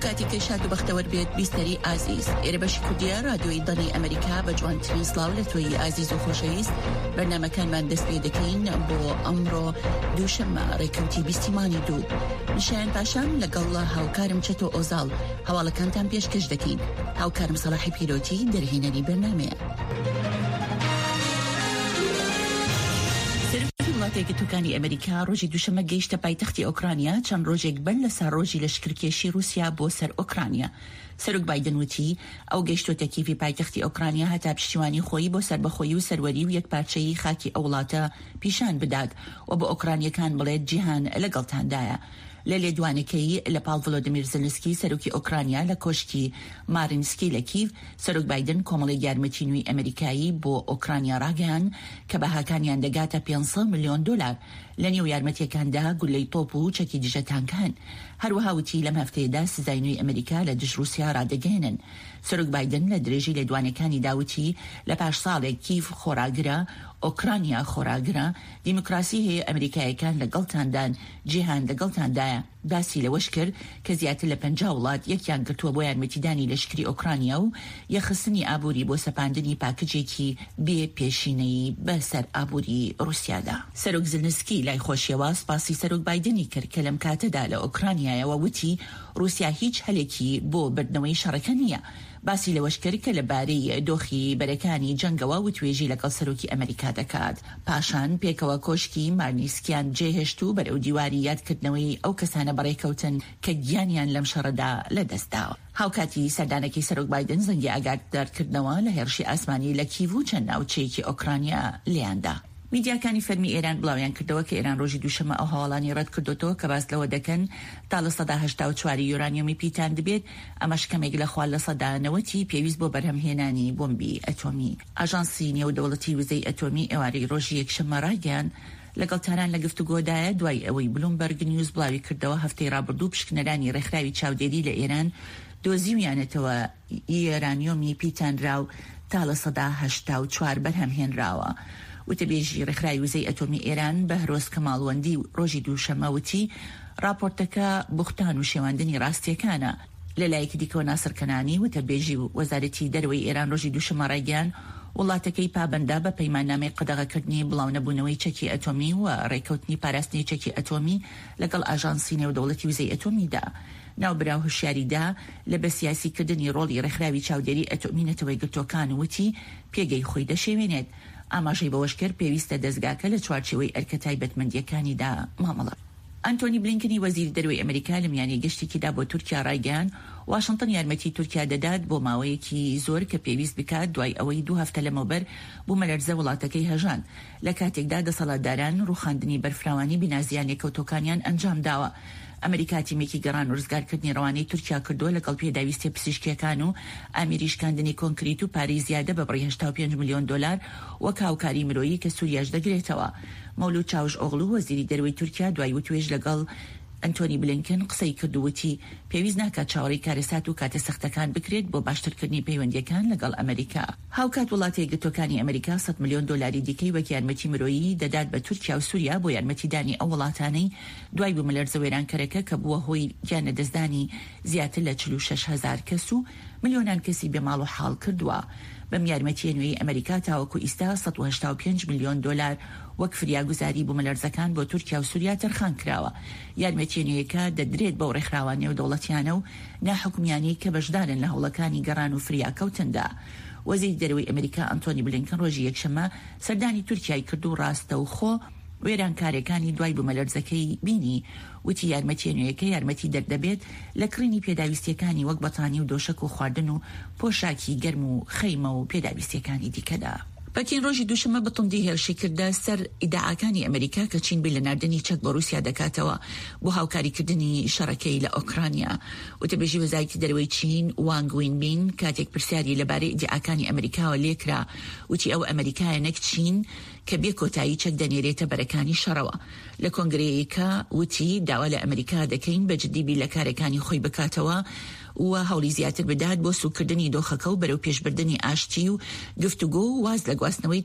کاتی کەشاد و بەختەوەر بێت بیستەری ئازیز ئێرە بەشی کوردیە رادیۆی دڵی ئەمریکا بە جوانترین سڵاو لە تۆی ئازیز و خۆشەویست بەرنامەکانمان دەست پێ دەکەین بۆ ئەمڕۆ دووشەممە ڕێکەوتی بیستیمانی دوو نیشان پاشان لەگەڵ هاوکارم چەتۆ ئۆزاڵ هەواڵەکانتان پێشکەش دەکەین. هاوکارم سەلاحی پیرۆتی دەرهێنەری بەرنامەیە. وڵاتێکی توکانی ئەمریکا ڕۆژی دووشەمە گەیشتە پایتەختی ئۆکرانیا چەند ڕۆژێک بەر لەسەر ڕۆژی لەشکرکێشی رووسیا بۆ سەر ئۆکرانیا. سەرۆک بایدن وتی ئەو گەیشتۆتە کیفی پایتەختی ئۆکرانیا هەتا پشتیوانی خۆی بۆ سربەخۆیی و سەروەری و یەکپارچەیی خاکی ئەو وڵاتە پیشان بدات و بە ئۆکرانیەکان بڵێت جیهان لەگەڵتاندایە. لە لێدوانەکەی لە پاڵ ڤڵۆدیمیر زلنسکی سەرۆکی ئۆکرانیا لە کۆشکی مارینسکی لە کیف سەرۆک بایدن کۆمەڵی یارمەتی نوێی ئەمریکایی بۆ ئۆکرانیا ڕاگەیان کە بەهاکانیان دەگاتە 500 ملیۆن دلار. لە نێو یارمەتیەکاندا گولەی تۆپ و چەکی دژە تانکان. هەروەها وتی لەم هەفتەیەدا سزای نوێی ئەمریکا لە دژ رووسیا ڕادەگەێنن. سەرۆک بایدن لە درێژی لێدوانەکانی داوتی لە پاش ساڵێک کیف خۆراگرە، ئۆکرانیا خۆراگرە، دیموکراسی هەیە ئەمریکایەکان لەگەڵتاندان، جیهان لەگەڵتاندایە. باسی لەوەش کرد کە زیاتر لە 50 وڵات یەکیان گرتووە بۆ یارمەتیدانی لەشکری ئۆکرانیا و یەخستنی ئابووری بۆ سەپاندنی پاکجێکی بێ پێشینەی بەسەر ئابووری رووسیادا. سەرۆک زلنسکی لای خۆشیەوە سپاسی سەرۆک بایدنی کرد کە لەم کاتەدا لە ئۆکرانیایەوە وتی رووسیا هیچ هەلێکی بۆ بردنەوەی شەڕەکە نییە. باسی لەوەش کرد کە لەبارەی دۆخی بەرەکانی جەنگەوە و توێژی لەگەڵ سەرۆکی ئەمریکا دەکات. پاشان پێکەوە کۆشکی مارنیسکیان جێهێشت و بەرەو دیواری یادکردنەوەی ئەو کەسانە بەڕێکەوتن کە گیانیان لەم شەڕەدا لەدەستداوە. هاوکاتی سەردانەکەی سەرۆک بایدن زەنگی ئاگادارکردنەوە لە هێرشی ئاسمانی لە کیڤ و چەند ناوچەیەکی ئۆکرانیا لیاندا. میدیاکانی فەرمی ئێران بڵاویان کردەوە کە ئێران ڕۆژی دووشەمە ئەو هەواڵانی ڕەت کردوتەوە کە باس لەوە دەکەن تا لە 84 یورانیۆمی پیتان دەبێت. ئەمەش کەمێک لە خوال لە 90 پێویست بۆ بەرهەمهێنانی بۆمبی ئەتۆمی. ئاژانسی نێودەوڵەتی وزەی ئەتۆمی ئێوارەی ڕۆژی یەکشەممە ڕایگەیاند لەگەڵ تاران لە گفتوگۆدایە دوای ئەوەی بلومبەرگ نیوز بڵاوی کردەوە هەفتەی ڕابردوو پشکنەرانی ڕێکخراوی چاودێری لە ئێران دۆزیویانێتەوە یۆرانیۆمی پیتانراو تا لە 84 بەرهەمهێنراوە. وتەبێژی ڕێکخراوی وزەی ئەتۆمی ئێران بەهرۆز کەماڵوەندی ڕۆژی دووشەمە وتی راپۆرتەکە بوختان و شێواندنی ڕاستیەکانە. لەلایەکی دیکەوە ناسر کەنانی وتەبێژی وەزارەتی دەرەوەی ئێران ڕۆژی دووشەمە ڕایگەیاند وڵاتەکەی پابەندە بە پەیماننامەی قەدەغەکردنی بڵاو نەبوونەوەی چەکی ئەتۆمی و ڕێکەوتنی پاراستنی چەکی ئەتۆمی لەگەڵ ئاژانسی نێودەوڵەتی وزەی ئەتۆمیدا. ناوبراو هوشیاریدا لە بە سیاسیکردنی ڕۆڵی ڕێکخراوی چاودێری ئەتۆمی نەتەوەی گرتوەکان وتی پێگەی خۆی دەشێوێنێت. ئاماژەی بەوەش کرد پێویستە دەستگاکە لە چوارچێوەی ئەرکە تایبەتمەندیەکانیدا مامەڵە. ئەنتۆنی بلینکنی وەزیری دەرەوەی ئەمریکا لە میانەی گەشتێکیدا بۆ تورکیا ڕایگەیاند واشنگتن یارمەتی تورکیا دەدات بۆ ماوەیەکی زۆر کە پێویست بکات دوای ئەوەی 2 هەفتە لەمەوبەر بوو مەلەرزە وڵاتەکەی هەژان. لە کاتێکدا دەسەڵاتداران ڕووخاندنی بەرفراوانی بینازیان لێکەوتۆکانیان ئەنجام داوە. ئەمریکا تیمێکی گەڕان و ڕزگارکردنی ڕەوانەی تورکیا کردووە لەگەڵ پێداویستی پزیشکیەکان و ئامیریشکاندنی کۆنکریت و پارەی زیادە بە بڕی 85 ملیۆن دلار وەک هاوکاری مرۆیی کە سووریاش دەگرێتەوە. مەولود چاوش ئۆغلو وەزیری دەرەوەی تورکیا دوای وتوێژ لەگەڵ ئەنتۆنی بلینکن قسەی کردووتی پێویست ناکات چاوەڕێی کارەسات و کاتە سەختەکان بکرێت بۆ باشترکردنی پەیوەندیەکان لەگەڵ ئەمریکا. هاوکات وڵاتی یەکگرتوەکانی ئەمریکا 100 ملیۆن دلاری دیکەی وەک یارمەتی مرۆیی دەدات بە تورکیا و سووریا بۆ یارمەتیدانی ئەو وڵاتانەی دوای بوومەلەرزە وێرانکەرەکە کە بووە هۆی گیانەدەستدانی زیاتر لە 46,000 کەس و ملیۆنان کەسی بێماڵ و حاڵ کردووە. بەم یارمەتیە نوێی ئەمریکا تاوەکو ئیستا 185 ملیۆن دلار وەک فریاگوزاری بوومەلەرزەکان بۆ تورکیا و سووریا تەرخان کراوە. یارمەتیە نوێیەکە دەدرێت بەو ڕێکخراوانە و دەوڵەتیانە و ناحکومیانی کە بەشدارن لە هەوڵەکانی گەڕان و فریاکەوتندا. وەزیری دەرەوەی ئەمریکا ئەنتۆنی بلینکن ڕۆژی یەکشەممە سەردانی تورکیای کرد و ڕاستە و خۆ وێرانکارەکانی دوای بوومەلەرزەکەی بینی. وتی یارمەتیە نوێیەکە یارمەتی دەردەبێت لە کڕینی پێداویستیەکانی وەک بەتانی و دۆشک و خواردن و پۆشاکی گەرم و خەیمە و پێداویستیەکانی دیکەدا. پەکین ڕۆژی دووشەمە بەتوندی هێرشی کردە سەر ئیدعاکانی ئەمریکا کە چین بێ لە ناردنی چەک بۆ رووسیا دەکاتەوە بۆ هاوکاریکردنی شەڕەکەی لە ئۆکرانیا. وتەبێژی وەزارەتی دەرەوەی چین وانگ وینبین کاتێک پرسیاری لەبارەی ئیدعاکانی ئەمریکاوە لێکرا وتی ئەو ئەمریکایە نەک چین کە بێ کۆتایی چەک دەنێرێتە بەرەکانی شەڕەوە. لە کۆنگرەیەکە وتی داوا لە ئەمریکا دەکەین بە جددیبی لە کارەکانی خۆی بکاتەوە و هەوڵی زیاتر بدات بۆ سوکردنی دۆخەکە و بەرەو پێشبردننی ئاشتی و گفتوگۆ و واز لە گواستنەوەی